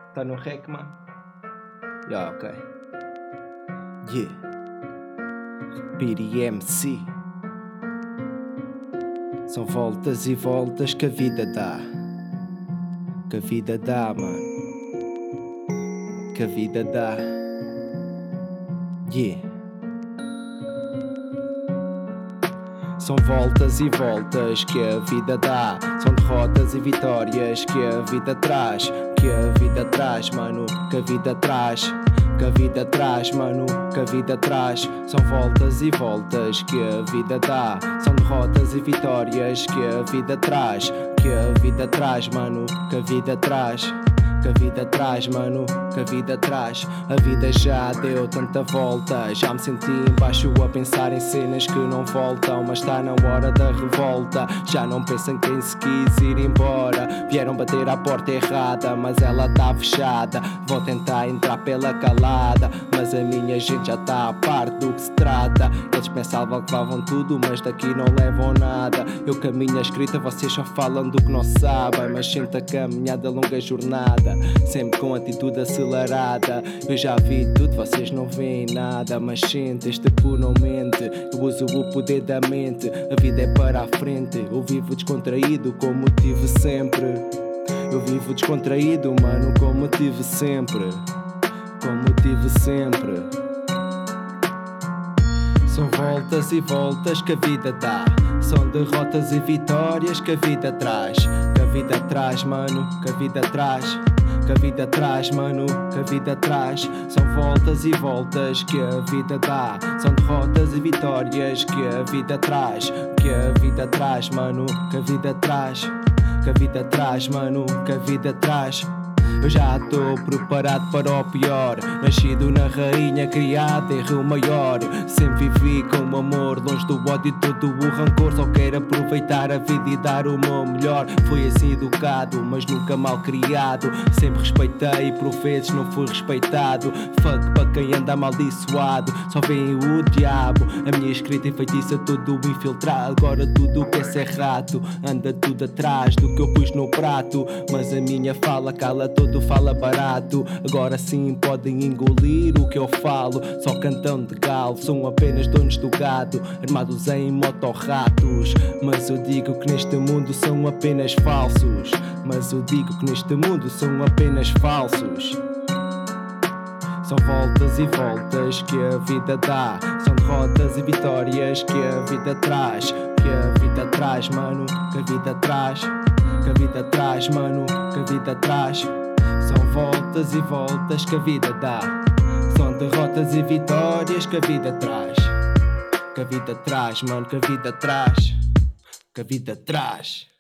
Tá no rec, mano? Yeah, ok. Yeah. Piri MC. São voltas e voltas que a vida dá. Que a vida dá, mano. Que a vida dá. Yeah. São voltas e voltas que a vida dá. São derrotas e vitórias que a vida traz. Que a vida traz, mano, que a vida traz. Que a vida traz, mano, que a vida traz. São voltas e voltas que a vida dá. São derrotas e vitórias que a vida traz. Que a vida traz, mano, que a vida traz. Que a vida traz, mano, que a vida traz. A vida já deu tanta volta. Já me senti embaixo a pensar em cenas que não voltam. Mas está na hora da revolta. Já não pensam quem se quis ir embora. Vieram bater à porta errada, mas ela tá fechada. Vou tentar entrar pela calada, mas a minha gente já tá a parte do que se trata. Eles pensavam que levavam tudo, mas daqui não levam nada. Eu caminho a escrita, vocês só falam do que não sabem. Mas sinto a caminhada, longa jornada, sempre com atitude acelerada. Eu já vi tudo, vocês não veem nada. Mas sente, este cu não mente. Eu uso o poder da mente. A vida é para a frente. Eu vivo descontraído como tive sempre. Eu vivo descontraído, mano, como tive sempre. Como tive sempre. São voltas e voltas que a vida dá. São derrotas e vitórias que a vida traz. Que a vida traz, mano, que a vida traz. Que a vida traz, mano, que a vida traz. São voltas e voltas que a vida dá. São derrotas e vitórias que a vida traz. Que a vida traz, mano, que a vida traz. Que a vida traz, mano, que a vida traz. Eu já estou preparado para o pior. Nascido na rainha, criado em Rio Maior. Sempre vivi com amor, longe do ódio e todo o rancor. Só quero aproveitar a vida e dar o meu melhor. Fui assim educado, mas nunca mal criado. Sempre respeitei e por vezes não fui respeitado. Fuck para quem anda amaldiçoado, só vem o diabo. A minha escrita é feitiça, todo infiltrado. Agora tudo que é ser rato, anda tudo atrás do que eu pus no prato. Mas a minha fala cala todo, fala barato. Agora sim podem engolir o que eu falo. Só cantão de galo, são apenas donos do gado, armados em motorratos. Mas eu digo que neste mundo são apenas falsos. Mas eu digo que neste mundo são apenas falsos. São voltas e voltas que a vida dá. São derrotas e vitórias que a vida traz. Que a vida traz, mano, que a vida traz. Que a vida traz, mano, que a vida traz. São voltas e voltas que a vida dá. São derrotas e vitórias que a vida traz. Que a vida traz, mano, que a vida traz. Que a vida traz.